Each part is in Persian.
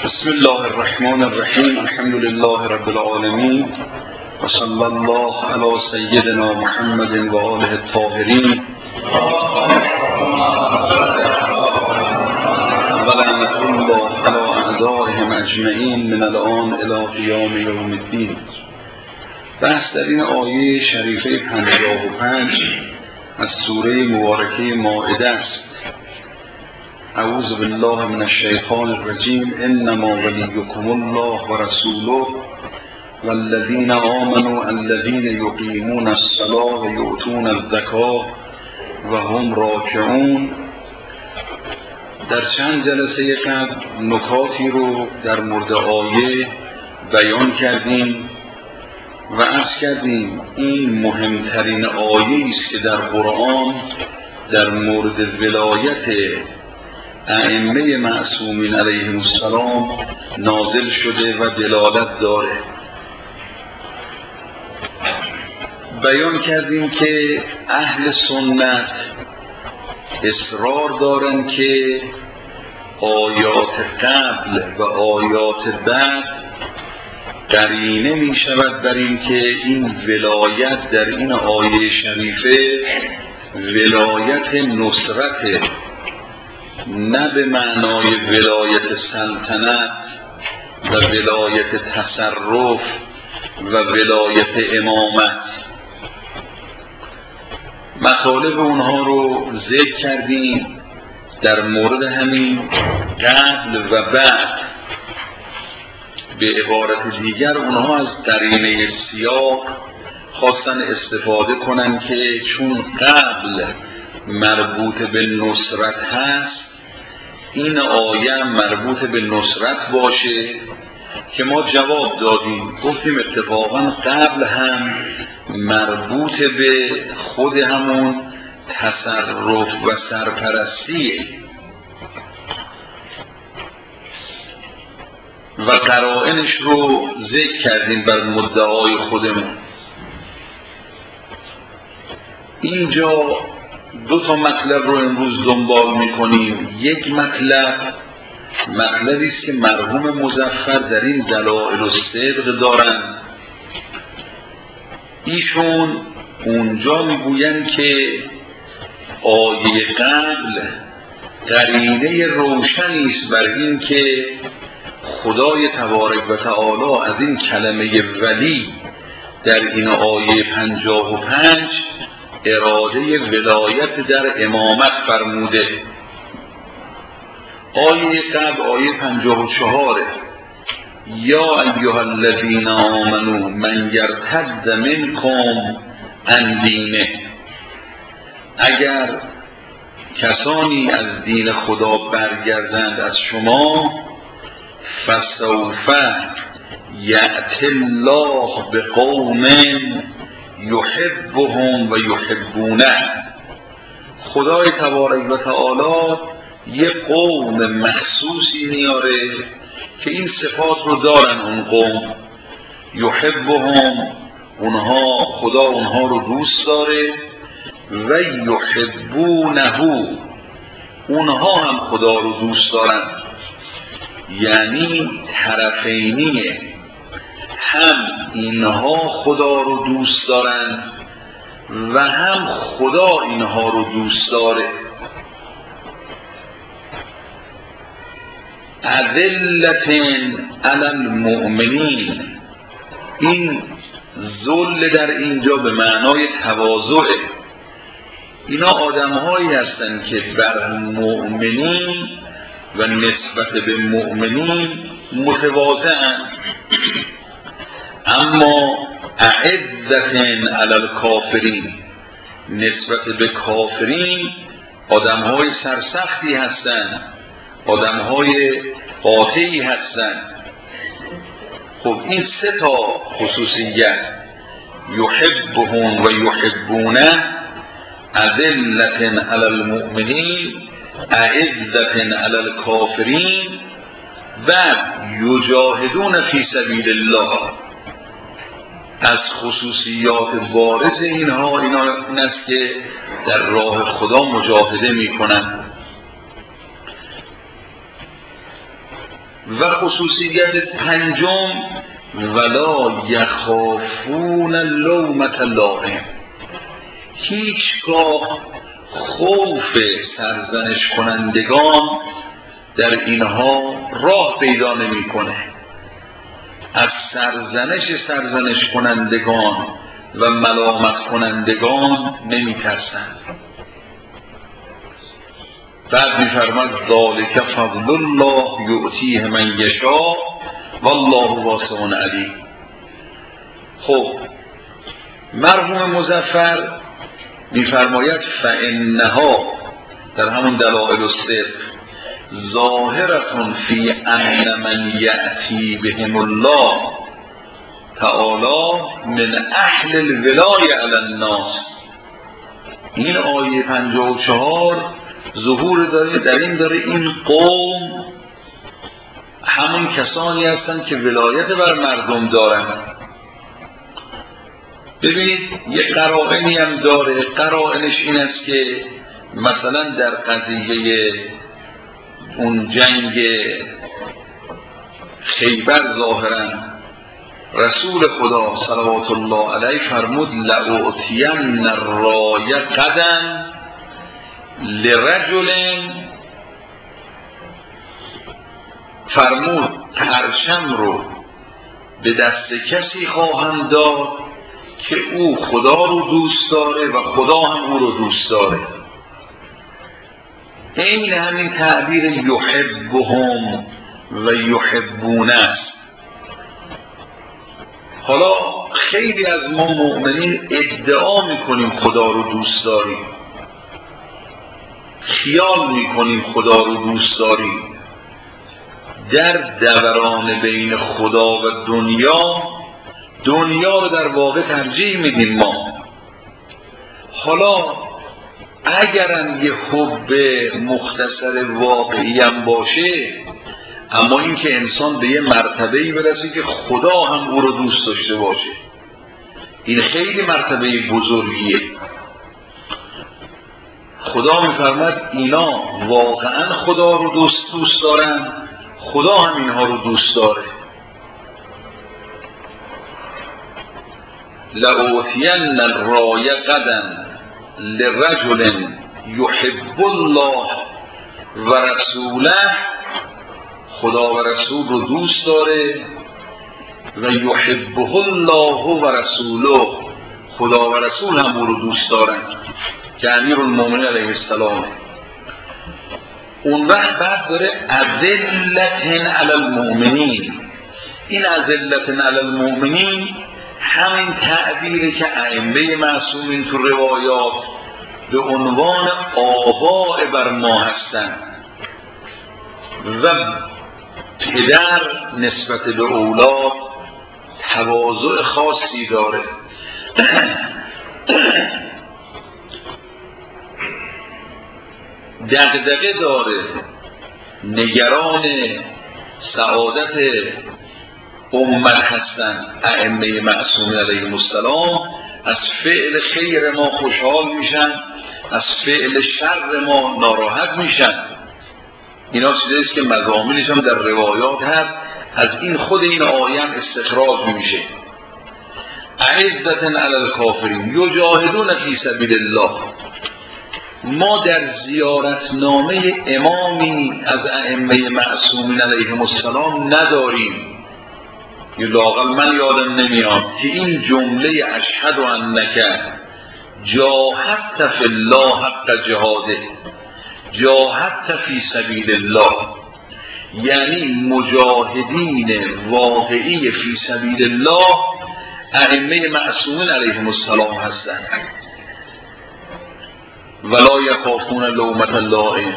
بسم الله الرحمن الرحیم. الحمد لله رب العالمین و صلی الله علی سیدنا محمد و آله الطاهرین و لعنة الله علی اعدائهم اجمعین من الان الی قیام یوم الدین. بحث در این آیه شریفه 55 از سوره مبارکه مائده است. اعوذ بالله من الشیطان الرجیم. انما ولیکم الله و رسوله والذین آمنوا الذین یقیمون الصلاة و یؤتون الزکاة و هم راکعون. در چند جلسه قبل نکاتی رو در مورد آیه بیان کردیم و عرض کردیم این مهمترین آیه است که در قرآن در مورد ولایت ائمه معصومین علیهم السلام نازل شده و دلالت داره. بیان کردیم که اهل سنت اصرار دارن که آیات قبل و آیات بعد قرینه می شود بر این که این ولایت در این آیه شریفه ولایت نصرت، نه به معنای ولایت سلطنت و ولایت تصرف و ولایت امامت. مطالب اونها رو ذکر کردیم. در مورد همین قبل و بعد به عبارت دیگر اونها از قرینه سیاق خواستن استفاده کنن که چون قبل مربوط به نصرت هست این آیه مربوط به نصرت باشه، که ما جواب دادیم گفتیم اتفاقا قبل هم مربوط به خود همون تصرف و سرپرستیه و قرائنش رو ذکر کردیم بر مدعای خودمون. اینجا دو تا مطلب رو امروز دنبال میکنیم. یک مطلبی است که مرحوم مظفر در این دلائل الصدق دارن. ایشون اونجا میگوین که آیه قبل قرینه روشنی است بر این که خدای تبارک و تعالی از این کلمه ولی در این آیه 55 اراده ولایت در امامت فرموده. آیه قبل آیه 54 یا ایها الذین آمنوا من یرتد منکم عن دینه، اگر کسانی از دین خدا برگردند از شما فسوف یأتی الله بقوم یحبهم و یحبونه، خدای تبارک و تعالی یه قوم مخصوصی میاره که این صفات رو دارن. اون قوم یحبهم، اونها خدا اونها رو دوست داره، و یحبونه، اونها هم خدا رو دوست دارن. یعنی طرفینیه، هم اینها خدا رو دوست دارن و هم خدا اینها رو دوست داره. اذلة علی المؤمنین، این ذل در اینجا به معنای تواضعه. اینا آدم‌هایی هستند که بر مؤمنین و نسبت به مؤمنین متواضع‌اند، اما اعزة علی الکافرین، نسبت به کافرین آدم‌های سرسختی هستند، آدم‌های قاطعی هستند. خب این سه تا خصوصیت یحبهم و یحبونه، اذلة علی المؤمنین، اعزة علی الکافرین و یجاهدون فی سبیل الله، از خصوصیات بارز اینها این است که در راه خدا مجاهده میکنند. و خصوصیت پنجم ولا یخافون لومة لائم، هیچگاه خوف سرزنش کنندگان در اینها راه پیدا نمی‌کنه. از سرزنش کنندگان و ملامت کنندگان نمی‌ترسند. بعد می‌فرماید ذالک فضل الله یؤتیه من یشاء والله واسع علیم. خب مرحوم مظفر می‌فرماید فانها، در همون دلائل الصدق، ظاهرة فی ان من یأتی بهم الله تعالی من اهل الولایة علی الناس. این آیه 54 ظهور داره، در این داره این قوم همون کسانی هستند که ولایت بر مردم دارند. ببینید یه قرائنی هم داره، قرائنش این است که مثلا در قضیه اون جنگ خیبر ظاهرا رسول خدا صلوات الله علیه فرمود لأعطین الرایه غدا لرجل، فرمود پرچم رو به دست کسی خواهم داد که او خدا رو دوست داره و خدا هم او رو دوست داره. این همین تعبیر یحبهم و یحبونه است. حالا خیلی از ما مؤمنین ادعا میکنیم خدا رو دوست داریم، خیال میکنیم خدا رو دوست داریم، در دوران بین خدا و دنیا رو در واقع ترجیح میدیم ما. حالا اگرم یه حب مختصر واقعی هم باشه، اما این که انسان به یه مرتبه‌ای برسه که خدا هم او رو دوست داشته باشه، این خیلی مرتبه بزرگیه. خدا میفرماد اینا واقعا خدا رو دوست دارن، خدا هم اینها رو دوست داره. لأعطین الرایه غدا لرجل یحب الله و رسوله، خدا و رسول رو دوست داره، و یحبه الله و رسوله، خدا و رسول هم او رو دوست دارن که امیرالمومنین علیه السلام. اون وقت بعد داره اذلة علی المؤمنین. این اذلة علی المؤمنین همین تعبیری که ائمه معصومین تو روایات به عنوان آباء بر ما هستند و پدر نسبت به اولاد تواضع خاصی داره. دغدغه داره، نگران سعادت امت هستن. ائمه معصومین علیهم السلام از فعل خیر ما خوشحال میشن، از فعل شر ما ناراحت میشن. اینا چیزی است که مضامینش هم در روایات هست، از این خود این آیه هم استخراج میشه. اعزة علی الکافرین یجاهدون فی سبیل الله. ما در زیارتنامه امامی از ائمه معصومین علیهم السلام نداریم، یا لااقل من یادم نمیاد که این جمله اشهد انک جاهدت فی الله حق جهاده، جاهدت فی سبیل الله، یعنی مجاهدین واقعی فی سبیل الله ائمه معصومین علیهم السلام هستند. ولا یخافون لومة لائم.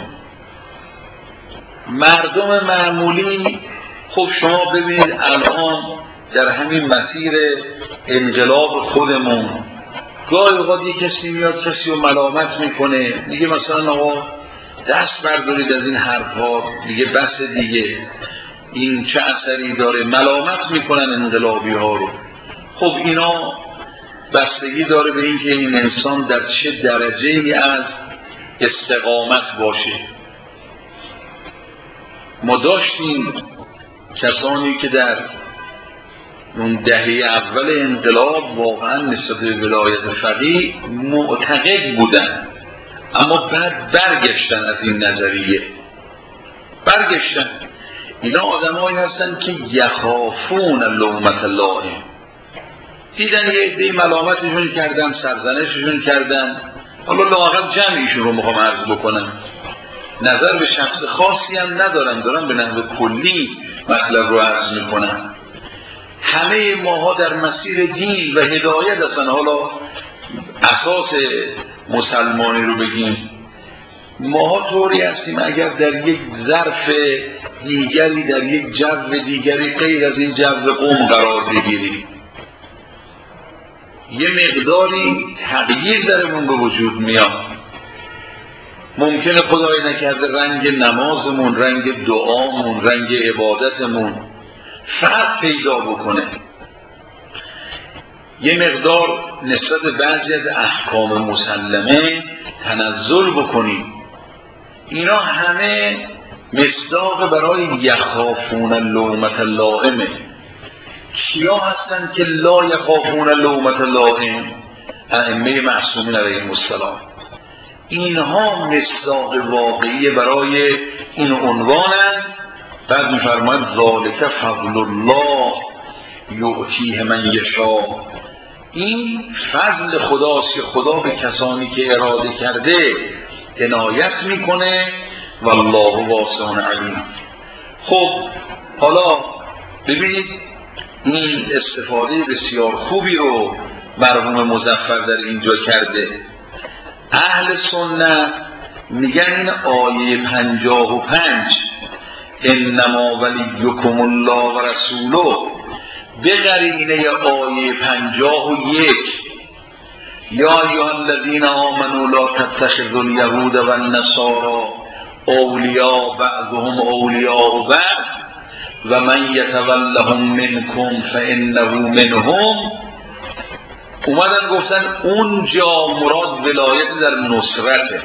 مردم معمولی، خب شما ببینید الان در همین مسیر انقلاب خودمون گاهی اوقات یک کسی میاد کسی رو ملامت میکنه، میگه مثلا آقا دست بردارید از این حرفا دیگه، بس دیگه، این چه اثری داره، ملامت میکنن انقلابی ها رو. خب اینا بستگی داره به این که این انسان در چه درجه‌ای از استقامت باشه. ما داشتیم کسانی که در اون دهه اول انقلاب واقعا نسبت به ولایت فقیه معتقد بودن، اما بعد برگشتن از این نظریه، برگشتن. اینا آدمایی هستن که یخافون لومة اللائم، دیدن یه عده‌ای ملامتشون کردن، سرزنششون کردن، حالا لااقل جمعیشون رو میخوام عرض بکنم، نظر به شخص خاصی هم ندارم، دارم به نحو کلی مطلب رو عرض میکنم. همه ماها در مسیر دین و هدایت هستن. حالا اساس مسلمانی رو بگیم، ماها طوری هستیم اگر در یک ظرف دیگری، در یک جو دیگری غیر از این جو قوم قرار بگیریم، یه مقداری تغییر درمون به وجود میاد. ممکنه خدای نکرده رنگ نمازمون، رنگ دعامون، رنگ عبادتمون فرق پیدا بکنه، یه مقدار نسبت به بعضی از احکام مسلمه تنزل بکنیم. اینا همه مصداق برای یخافون لومة اللائم. کیا هستن که لا یخافون لومة اللائم؟ ائمه معصومین علیهم السلام. اینها مصداق واقعی برای این عنوانند. بعد می‌فرماید ذالک فضل الله یؤتیه من یشاء، این فضل خداست که خدا به کسانی که اراده کرده عنایت میکنه، والله واسع علیم. خب حالا ببینید این استفاده بسیار خوبی رو مرحوم مظفر در اینجا کرده. اهل سنت میگن این آیه 55 انما ولیکم الله و رسوله به قرینه آیه 51 یا ایها الذین آمنوا لا تتخذوا اليهود والنصارى اولیاء بعضهم اولیاء بعض و من یتولهم منکم فانه منهم، اومدن گفتن اونجا مراد ولایت در نصرته.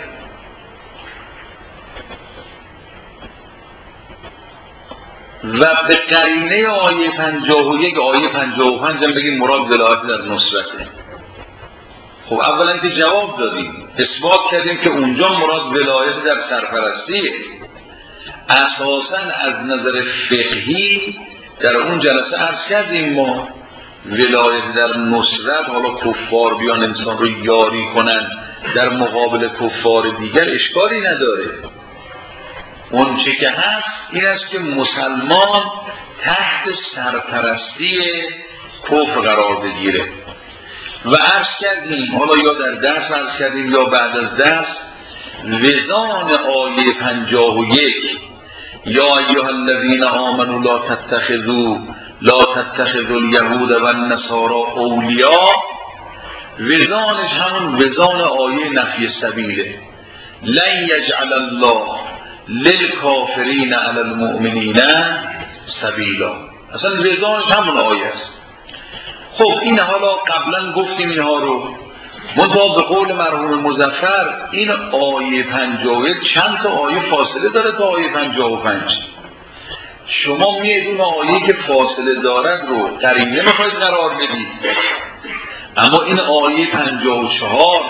و به قرینه آیه 51 آیه 55 هم بگیم مراد ولایت در نصرته. خب اولا که جواب دادیم، اثبات کردیم که اونجا مراد ولایت در سرپرستیه. اساساً از نظر فقهی در اون جلسه عرض کردیم ما ولایت در نصرت، حالا کفار بیان انسان رو یاری کنن در مقابل کفار دیگر اشکالی نداره. اون چه که هست این است که مسلمان تحت سرپرستی کفر قرار بگیره. و عرض کردیم، حالا یا در درس عرض کردیم یا بعد از درس، وزان آیه 51 یا ایها الذین آمنوا لا تتخذوا الیهود والنصارى اولیاء، وزانش همون وزان آیه نفی سبیله. لن یجعل الله للکافرین علی المؤمنین سبیلا، اصلا وزانش همون آیه است. خب این حالا قبلا گفتیم اینها رو، منتها به قول مرحوم مظفر این آیه 51 چند تا آیه فاصله داره تا آیه 55. شما میید اون آیه که فاصله دارد رو قرینه میخواید قرار بدید، اما این آیه 54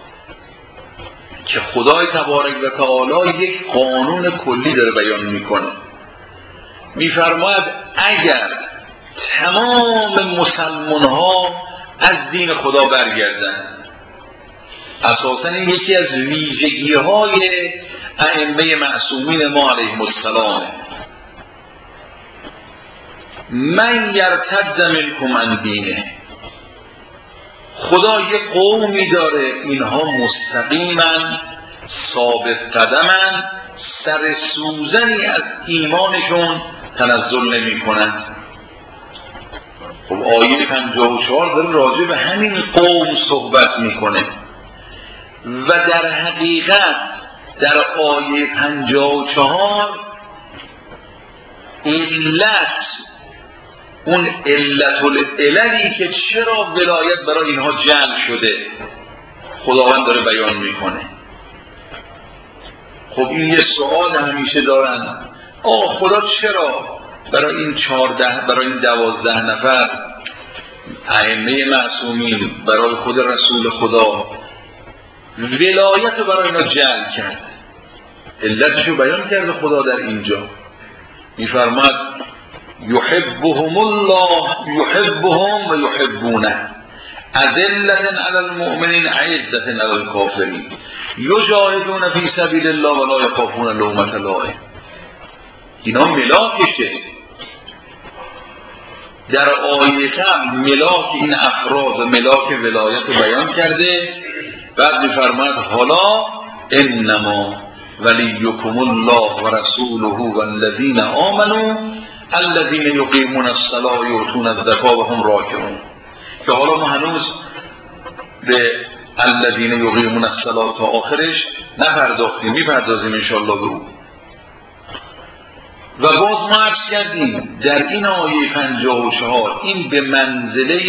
که خدای تبارک و تعالی یک قانون کلی داره بیان میکنه، میفرماید اگر تمام مسلمان ها از دین خدا برگردن، اساساً این یکی از ویژگی های ائمه معصومین ما علیهم السلام، من یرتد منکم عن دینه، خدا یه قومی داره اینها مستقیمن، ثابت قدمن، سر سوزنی از ایمانشون تنزل نمی کنن. خب آیه 54 داره راجع به همین قوم صحبت میکنه و در حقیقت در آیه 54 علت، اون علت العللی که چرا ولایت برای اینها جلب شده خداوند داره بیان میکنه. خب این یه سوال همیشه دارن، خدا چرا برای این 12 نفر ائمه معصومین، برای خود رسول خدا ولایت رو برای اینا جعل کرد. علتشو بیان کرده خدا در اینجا، میفرماد یحبهم الله یحبهم و یحبونه اذلة علی المؤمنین عزة علی الکافرین یجاهدون فی سبیل الله ولا یخافون لومة لائم. اینا ملاکشه. در آیه قبل ملاک این افراد و ملاک ولایت رو بیان کرده، بعد میفرماد حالا انما ولیکم الله و رسوله والذین آمنوا الذین یقیمون الصلاة و یؤتون الزکاة و هم راکعون، که حالا ما هنوز به الذین یقیمون الصلاة تا آخرش نپرداختیم، میپردازیم انشاءالله به او. و باز ما عرض کردیم در این آیه 54 این به منزله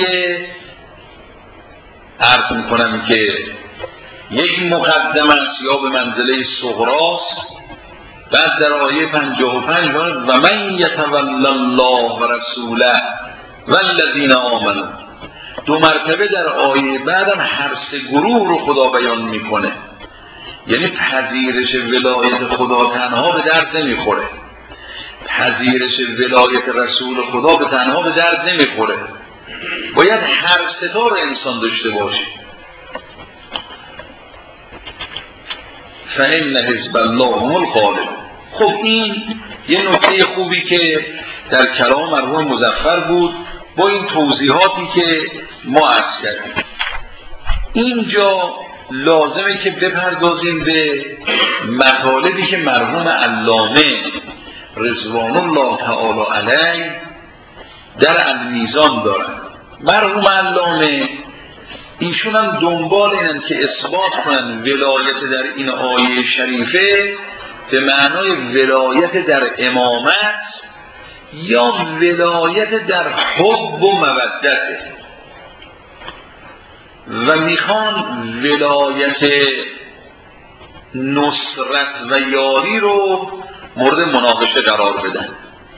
عرض میکنم که یک مقدمه است یا به منزله صغراست. بعد در آیه 55 و من یتولی الله و رسوله والذین آمنوا، 2 مرتبه در آیه بعدم هر 3 گروه رو خدا بیان میکنه. یعنی پذیرش ولایت خدا تنها به درد نمیخوره، پذیرش ولایت رسول خدا به تنها به درد نمیخوره، باید هر 3 تا رو انسان داشته باشه. فإن حزب الله هم الغالب. خب این یه نکته خوبی که در کلام مرحوم مظفر بود با این توضیحاتی که ما عرض کردیم. اینجا لازمه که بپردازیم به مطالبی که مرحوم علامه رضوان الله تعالی علیه در المیزان دارن. مرحوم علامه ایشون هم دنبال اینن که اثبات کنن ولایت در این آیه شریفه به معنای ولایت در امامت یا ولایت در حب و مودته، و میخوان ولایت نصرت و یاری رو مورد مناقشه قرار بدن.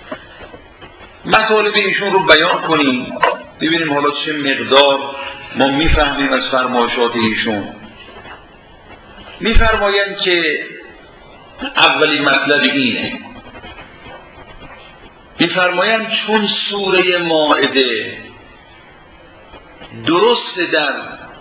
مطالب ایشون رو بیان کنیم ببینیم حالا چه مقدار ما میفهمیم از فرمایشات ایشون. میفرمایند که اولین مطلب اینه، میفرمایند چون سوره مائده درست در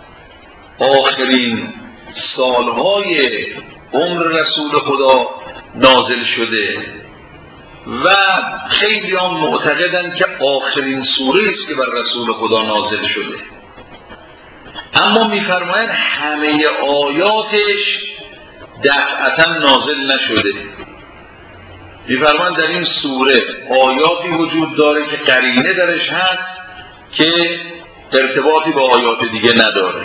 آخرین سالهای عمر رسول خدا نازل شده و خیلی هم معتقدن که آخرین سوره است که بر رسول خدا نازل شده، اما میفرمایند همه آیاتش دفعتا نازل نشده. میفرمایند در این سوره آیاتی وجود داره که قرینه درش هست که ارتباطی با آیات دیگه نداره،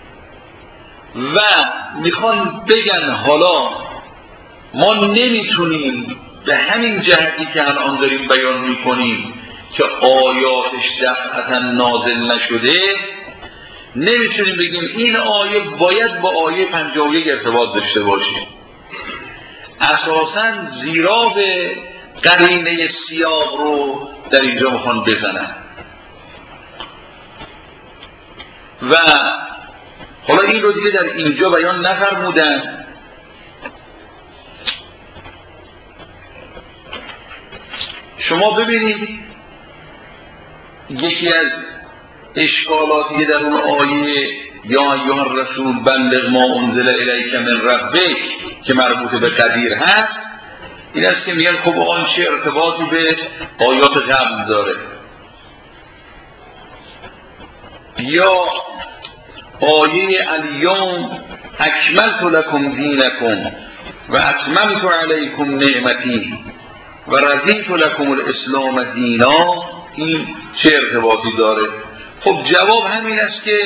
و میخوان بگن حالا ما نمیتونیم به همین جهتی که الان داریم بیان میکنیم که آیاتش دفعتا نازل نشده، نمیتونیم بگیم این آیه باید با آیه 51 ارتباط داشته باشه، اساساً زیرا به قرینه سیاق رو در اینجا میخوان بزنن. و حالا این رو دیگه در اینجا بیان نفرمودن. شما ببینید یکی از اشکالاتی که در اون آیه یا ایها الرسول بلغ ما انزل الیک من ربک که مربوط به قدیر هست، این است که میگن خب آن چه ارتباطی به آیات قبل داره. یا آیه الیوم اکملت لکم دینکم و اتممت علیکم نعمتی و رضیت لکم الاسلام دینا، این چه ارتباطی داره؟ خب جواب همین است که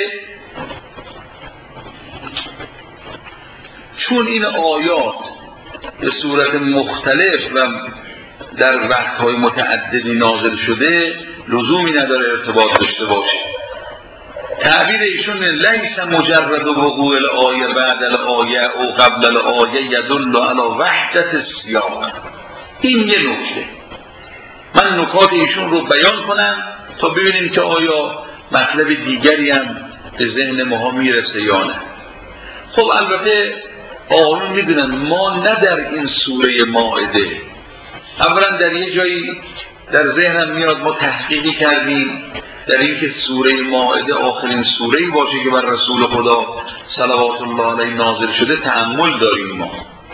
چون این آیات به صورت مختلف و در وقتهای متعددی نازل شده لزومی نداره ارتباط داشته باشه. تعبیر ایشون لیس مجرد وقوع الآیه بعد الآیه او قبل الآیه یدل علی وحدت السیاق. این یه نکته. من نکات ایشون رو بیان کنم تا ببینیم که آیا مطلب دیگری هم به ذهن ماها میرسه یا نه. خب البته آقایون میدونن ما نه در این سوره مائده، اولا در یه جایی در ذهنم میاد ما تحقیقی کردیم در اینکه سوره مائده آخرین سوره‌ای باشه که بر رسول خدا صلوات الله علیه نازل شده، تأمل داریم ما.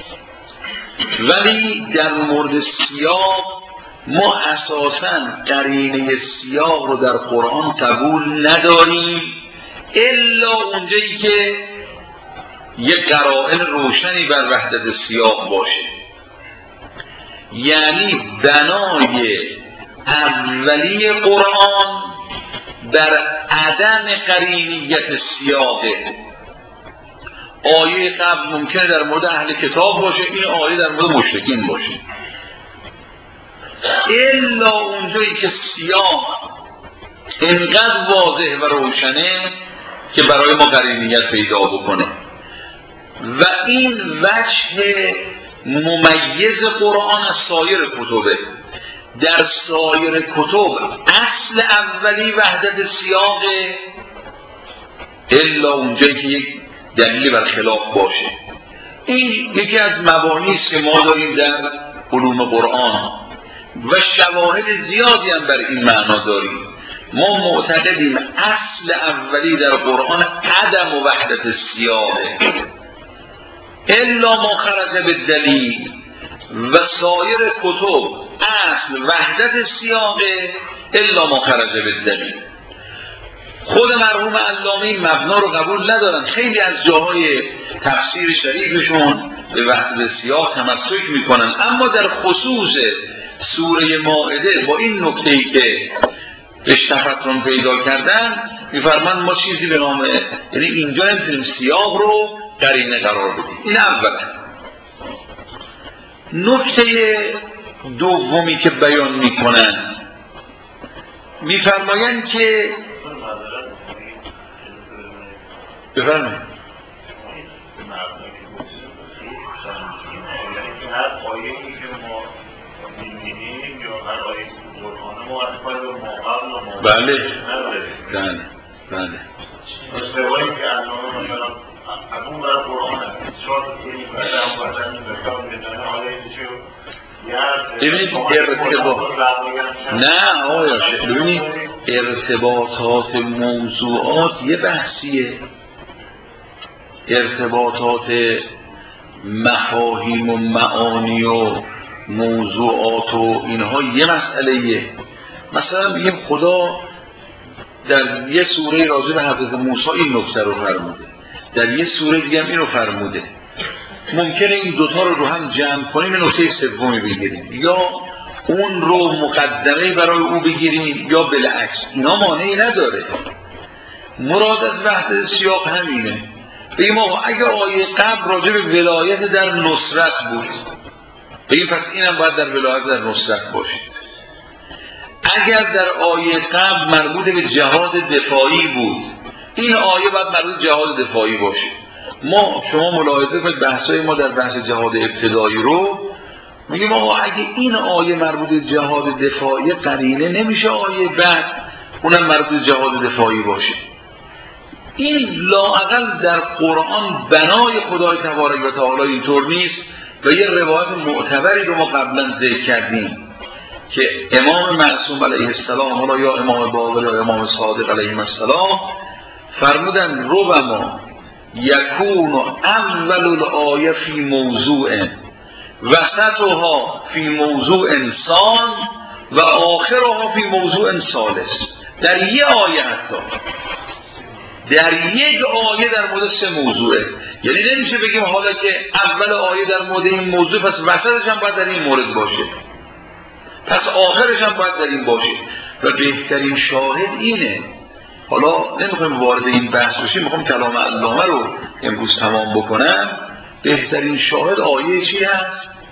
ولی در مورد سیاق ما اساساً قرینه سیاق رو در قرآن قبول نداریم الا اونجایی که یک قرائن روشنی بر وحدت سیاق باشه. یعنی بنای اولی قرآن در عدم قرینیت سیاقه. آیه قبل ممکنه در مورد اهل کتاب باشه، این آیه در مورد مشرکین باشه، الا اونجایی که سیاق اینقدر واضح و روشنه که برای ما قرینیت پیدا بکنه. و این وجه ممیز قرآن از سایر کتبه. در سایر کتب اصل اولی وحدت سیاقه الا اونجایی که یک دلیل بر خلاف باشه. این یکی از مبانی است که ما داریم در علوم قرآن و شواهد زیادی هم بر این معنا داریم. ما معتقدیم اصل اولی در قرآن عدم و وحدت سیاقه الا ما خرج به دلیل، و سایر کتب اصل وحدت سیاقه الا ما خرج به دلیل. خود مرحوم علامه این مبنا رو قبول ندارن. خیلی از جاهای تفسیر شریفشون به وحدت سیاق تمسک میکنن، اما در خصوص سوره مائده با این نکته‌ای که اشتفاقون پیدا کردن میفرمان ما چیزی به نام، یعنی اینجا نمیتونیم سیاق رو قرینه قرار بدیم. این اولا. نکته دومی که بیان میکنن میفرمایند که بفرمایید هر آیه‌ای که ما می‌بینیم یا هر آیه‌ای که قرآن ما از پای به ماقبل و ماقبل بله اشتباهی که علامه مثلا اون برای قرآن هست 4 تا سری برای هم وطن بکار می‌دنه حالا ببینید ارتباط نه آیا ببینید ارتباطات موضوعات یه بحثیه، ارتباطات مفاهیم و معانی و موضوعات و اینها یه مسئله‌ایه. مثلا بگیم خدا در یه سوره راجع به حضرت موسی این نکته رو فرموده، در یه سوره دیگه هم اینو فرموده. ممکنه این دوتا رو هم جمع کنیم نکته سومی بگیریم، یا اون رو مقدمه برای او بگیریم یا بالعکس. اینا مانعی نداره. مراد از وحدت سیاق همینه. بگیم آقا اگه آیه قبل راجع به ولایت در نصرت بود، بگیم پس اینم باید در ولایت در نصرت باشه. اگر در آیه قبل مربوط به جهاد دفاعی بود، این آیه باید مربوط به جهاد دفاعی باشه. شما ملاحظه کنید بحثای ما در بحث جهاد ابتدایی رو میگیم آقا اگه این آیه مربوط به جهاد دفاعی قرینه نمیشه آیه بعد اونم مربوط به جهاد دفاعی باشه. این لااقل در قرآن بنای خدای تبارک و تعالی اینطور نیست. و یه روایت معتبری رو ما قبلا ذکر کردیم که امام معصوم علیه السلام، حالا یا امام باقر یا امام صادق علیه السلام، فرمودن ربما یکون اول الآیه فی موضوع وسطها فی موضوع انسان و آخرها فی موضوع ثالث. در یه آیه حتی در یک آیه در مورد 3 موضوعه. یعنی نمیشه بگیم حالا که اول آیه در مورد این موضوع پس وسطش هم باید در این مورد باشه، پس آخرش هم باید در این باشه. و بهترین شاهد اینه، حالا نمیخوایم وارد این بحث بشیم، میخوام کلام علامه رو امروز تمام بکنم. بهترین شاهد آیه چی هست؟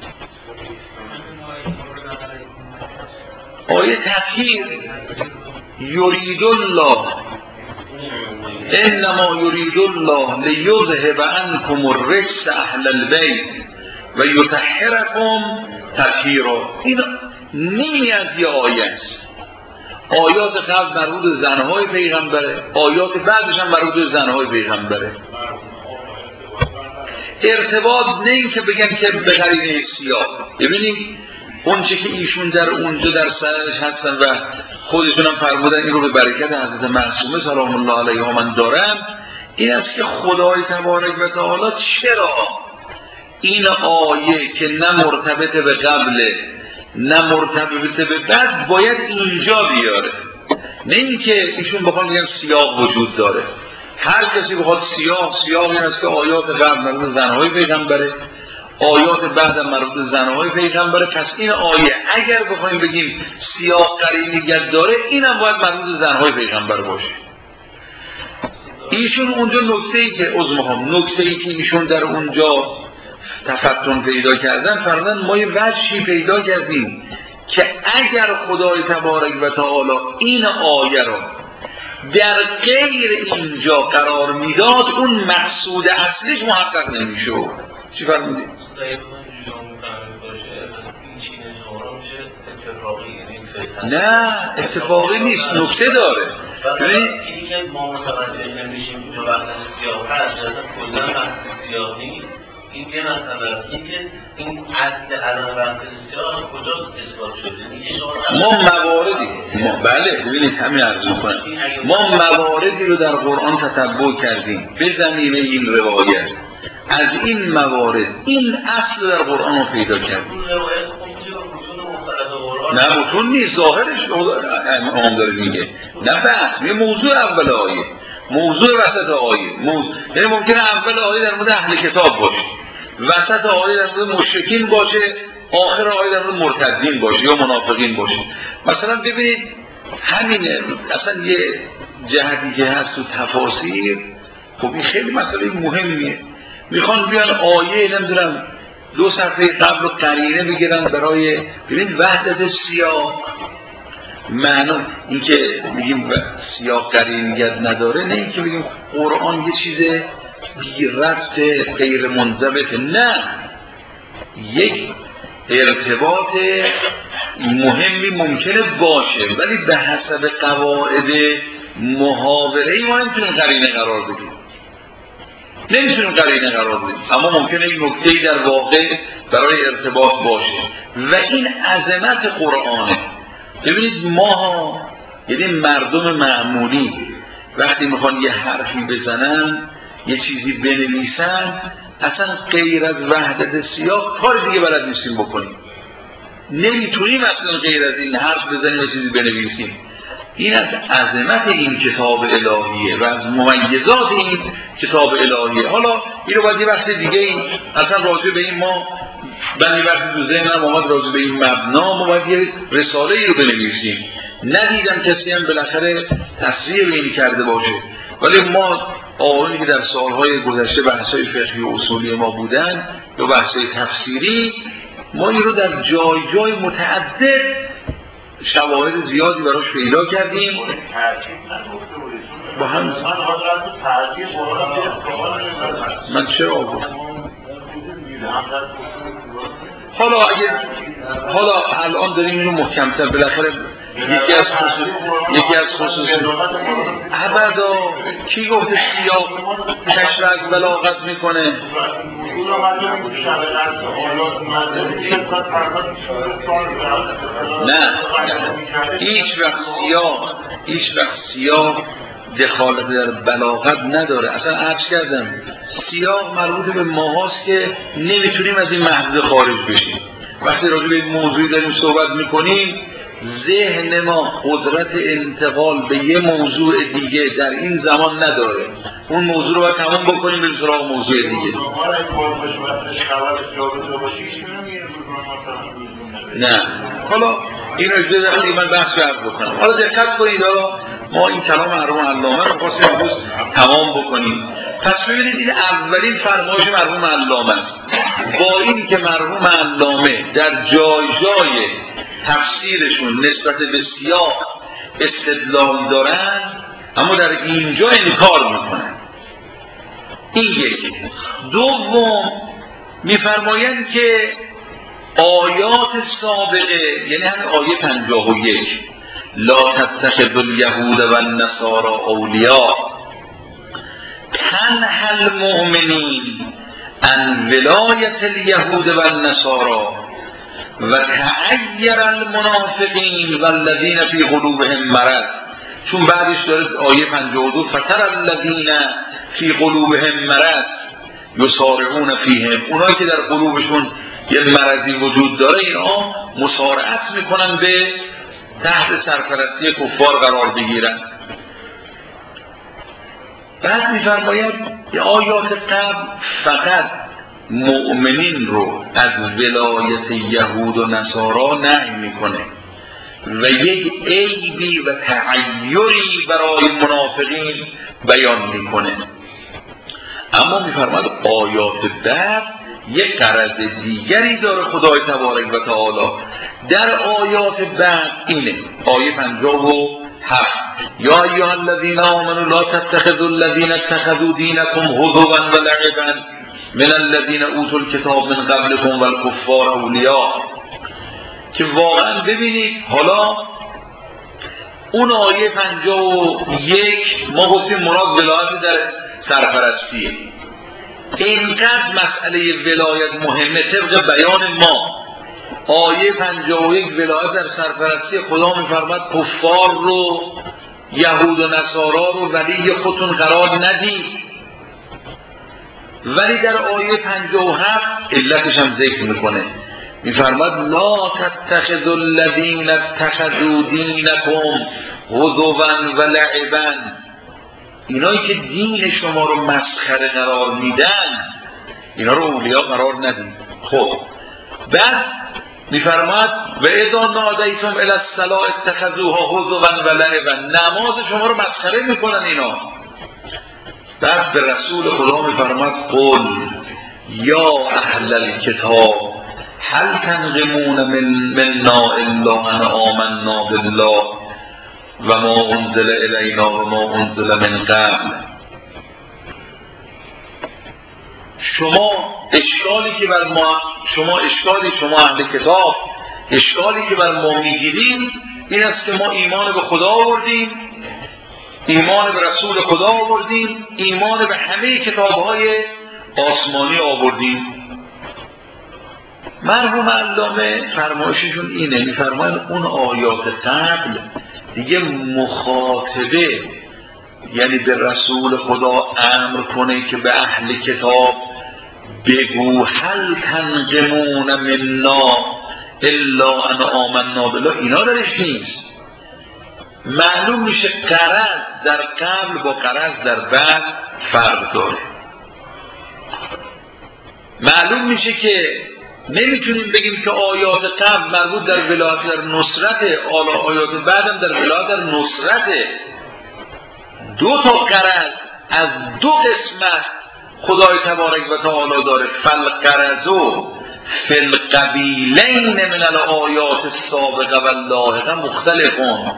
آیه تطهیر. یرید الله انما یرید الله لیذهب عنکم الرجس اهل البیت و یطهرکم تطهیرا. نیمی از یه آیه است. آیات قبل مربوط به زنهای پیغمبره، آیات بعدش هم مربوط به زنهای پیغمبره. ارتباط نه این که بگن که به قرینه سیاه. ببینید اون چه که ایشون در اونجا در سرش هستن و خودشون هم فرمودن این رو به برکت حضرت معصومه سلام الله علیها من دارم، این است که خدای تبارک و تعالی چرا این آیه که نه مرتبط به قبله نه مرتبط به بعد باید اینجا بیاره. نه اینکه ایشون بخوان بگن سیاق وجود داره. هر کسی بخواد سیاق این است که آیات قبل مربوط به زنهای پیغمبره، آیات بعد مربوط به زنهای پیغمبره. پس این آیه اگر بخوایم بگیم سیاق قرینیت داره، اینم باید مربوط به زنهای پیغمبر باشه. ایشون اونجا نکته‌ای که ایشون در اونجا تفتن پیدا کردن، فرمودن ما یه وجهی پیدا کردیم که اگر خدای تبارک و تعالی این آیه را در غیر اینجا قرار میداد، اون مقصود اصلیش محقق نمیشه. چی فرمودید؟ نه اتفاقی نیست، نکته داره. اینی که ما متوجه نمیشیم که وقتی سیاه هست کلا وقتی سیاه نیست، این یه مسئله است. این اصل علم وقتی سیاه کجا اثبات شده؟ ما مواردی بله ببینید همین عرض می‌کنم، ما مواردی رو در قرآن تتبع کردیم به زمینه این روایت. از این موارد این اصل در قرآن رو پیدا کردیم. نه متون نیست، ظاهرش هم داره میگه. نه بحث یه موضوع اول آیه، موضوع وسط آیه، یعنی ممکنه اول آیه در مورد اهل کتاب باشه، وسط آیه در مورد مشرکین باشه، آخر آیه در مورد مرتدین باشه یا منافقین باشه. مثلا ببینید همینه، اصلا یه جهتی که هست تو تفاسیر، خب این خیلی مسئله مهمیه. میخوان بیان آیه نمیدونم 2 صفحه قبل رو قرینه بگیرن برای ببین وحدت سیاق. معنی این که میگیم سیاق قرینیت نداره، نه این که بگیم قرآن یه چیز بی ربط غیر منضبط، نه، یک ارتباط مهمی ممکنه باشه ولی به حسب قواعد محاوره‌ای ما نمیتونیم قرینه قرار بدیم، اما ممکنه این نکته‌ای در واقع برای ارتباط باشه و این عظمت قرآنه. ببینید ما یعنی مردم معمولی وقتی میخوان یه حرفی بزنن، یه چیزی بنویسن، اصلا غیر از وحدت سیاق کار دیگه بلد نیستیم بکنیم. نمیتونیم اصلا غیر از این حرف بزنیم و چیزی بنویسیم. این از عظمت این کتاب الهیه و از ممیزات این کتاب الهیه. حالا این رو باید یه وقت دیگه این اصلا راجع به این ما بنی وقتی تو ذهنم آمد راجع به این مبنا ما باید یه رساله ای رو بنویسیم. ندیدم کسی هم بالاخره تصریح این کرده باشه، ولی ما آقایونی که در سالهای گذشته بحث‌های فقهی و اصولی ما بودن یا بحث‌های تفسیری، ما این رو در جای جای متعدد شواهد زیادی براش پیدا کردیم. با هم من چرا آورد؟ حالا الان داریم اینو محکم‌تر بالاخره یکی از خصوصی ابدا کی گفته سیاق کشف از بلاغت میکنه؟ نه هیچ وقت سیاق دخالت در بلاغت نداره. اصلا عرض کردم سیاق مربوط به ماهاست که نمیتونیم از این محدوده خارج بشیم. وقتی راجع به این موضوعی داریم صحبت میکنیم، ذهن ما قدرت انتقال به یه موضوع دیگه در این زمان نداره. اون موضوع رو باید تمام بکنیم به سراغ موضوع دیگه. نه حالا این رو اجازه دارم من بحث عرض بکنم. حالا دقت کنید، ما این کلام مرحوم علامه رو خواستیم امروز تمام بکنیم. پس ببینید این اولین فرمایش مرحوم علامه است. با این که مرحوم علامه در جای جای تفسیرشون نسبت به سیاق استدلال دارن، اما در اینجا انکار میکنن. این یک. دوم میفرمایند که آیات سابقه یعنی همین آیه 51 لا تتخذوا اليهود والنصارى اولیاء تنهى المؤمنین عن ولایت اليهود والنصارى و تعیر المنافقین والذین فی قلوبهم مرض. چون بعدش داره آیه 52 فتر الذین فی قلوبهم مرض یسارعون فیهم، اونایی که در قلوبشون یه مرضی وجود داره اینا مسارعت میکنن به تحت سرپرستی کفار قرار بگیرن. بعد میفرماید که آیات قبل فقط مؤمنین رو از ولایت یهود و نصارا نهی میکنه و یک عیبی و تعیری برای منافقین بیان میکنه، اما میفرماید آیات بعد یک غرض دیگری داره خدای تبارک و تعالی در آیات بعد اینه. آیه 57 یا ایها الذین آمنوا لا تتخذوا الذین اتخذوا دینکم هزوا و لعبا من الذین اوتوا الکتاب من قبلکم والکفار اولیاء. که واقعا ببینید حالا اون آیه 51 ما گفتیم مراد ولایت در سرپرستیه. اینقدر مسئله ولایت مهمه طبق بیان ما. آیه 51 ولایت در سرپرستی خدا میفرماد کفار رو یهود و نصارا رو ولی خودتون قرار ندید، ولی در آیه 57 علتش هم ذکر میکنه، میفرماد لا تتخذوا الذین اتخذوا دینکم هزوا و لعبا، اینایی که دین شما رو مسخره قرار میدن اینا رو اولیا قرار ندید. خب بعد میفرماد و اذا نادیتم الی الصلاة اتخذوها هزوا و لعبا، نماز شما رو مسخره میکنن اینا. بعد به رسول خدا میفرماد قل یا اهل الکتاب هل تنقمون منا الا ان آمنا بالله و ما انزل الینا و ما انزل من قبل. شما اشکالی که بر ما شما اهل کتاب اشکالی که بر ما میگیرید این است که ما ایمان به خدا آوردیم، ایمان به رسول خدا آوردیم، ایمان به همه کتاب‌های آسمانی آوردیم. مرحوم علامه فرمایششون اینه، میفرماید اون آیات قبل دیگه مخاطبه یعنی به رسول خدا امر کنه که به اهل کتاب بگو هل تنقمون منا الا ان آمنا بالله، اینا درش نیست. معلوم میشه غرض در قبل با غرض در بعد فرق داره. معلوم میشه که نمیتونیم بگیم که آیات قبل مربوط در ولایت در نصرت، آیات بعدم در ولایت در نصرت. دو تا غرض از دو قسمت خدای تبارک و تعالی داره. فالغرض فی القبیلین من الآیات السابقه واللاحقه مختلفون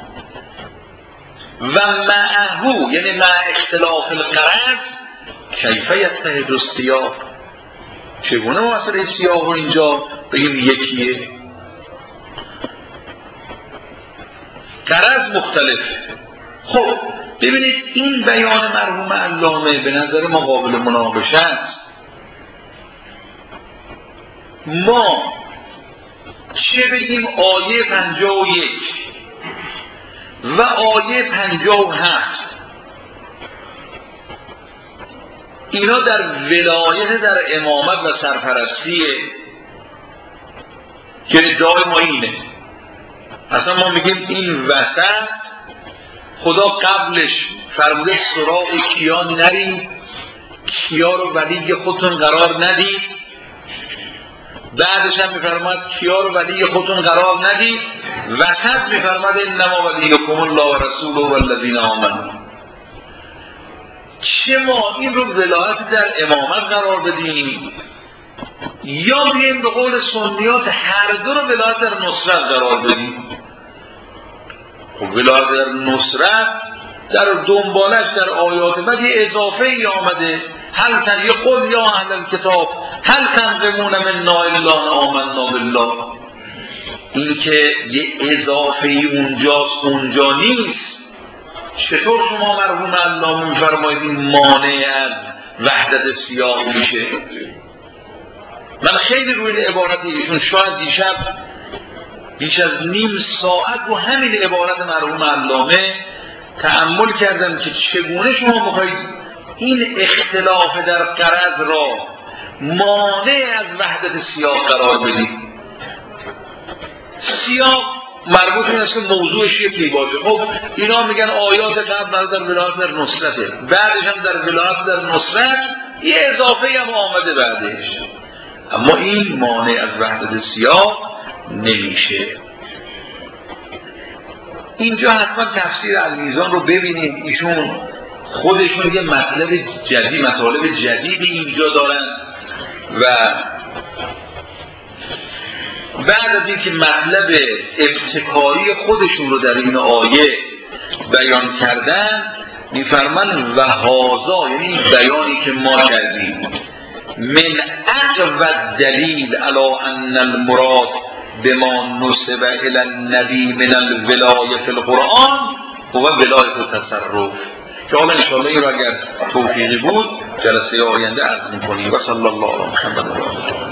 و معهو یعنی مع اختلاف الغرض کیف یتحد السیاق، چگونه مسئله سیاق رو اینجا بگیم یکیه؟ غرض مختلفه. خب ببینید این بیان مرحوم علامه به نظر ما قابل مناقشه است. ما چه بگیم آیه 51 و آیه 57 اینا در ولایت در امامت و سرپرستیه که ادعای ما اینه. اصلا ما میگیم این وسط خدا قبلش فرموده سراغ کیا نرید، کیا رو ولی خودتون قرار ندید، بعدش هم میفرماد کیا رو ولی خودتون قرار ندید، وسط میفرماد انما ولیکم الله و رسوله والذین آمنوا. چه ما این رو ولایت در امامت قرار بدیم یا بگیم به قول سنیات هر دو رو ولایت در نصرت قرار بدیم؟ خب ولایت در نصرت در دنبالش در آیات بعد یه اضافه ای آمده، هل تن یه قل یا اهل الکتاب هل تنقمون منا الا ان آمنا بالله. این که یه اضافه اونجاست اونجا نیست. چطور شما مرحوم الله میفرمایید این مانع از وحدت سیاق میشه؟ من خیلی روی عبارت ایشون شاید دیشب بیش از نیم ساعت رو همین عبارت مرحوم علامه تأمل کردم که چگونه شما میخواید این اختلاف در غرض را مانع از وحدت سیاق قرار بدید. سیاق مربوط این است که موضوعش یکی باشه. خب اینا میگن آیات قبل در ولایت در نصرته، بعدش هم در ولایت در نصرت یه اضافه هم آمده بعدش، اما این مانع از وحدت سیاق نمیشه. اینجا حتما تفسیر المیزان رو ببینید. ایشون خودشون یه مطالب جدید اینجا دارن و بعد از اینکه مطلب ابتکاری خودشون رو در این آیه بیان کردن میفرمان و هذا، یعنی بیانی که ما کردیم، من اقوى الدلیل علی ان المراد بما نسب الى النبی من الولایه فی القرآن هو ولایت التصرف، که حالا انشاءالله این رو اگر توفیقی بود جلسه آینده عرض میکنیم. و صلی الله علی محمد و آله.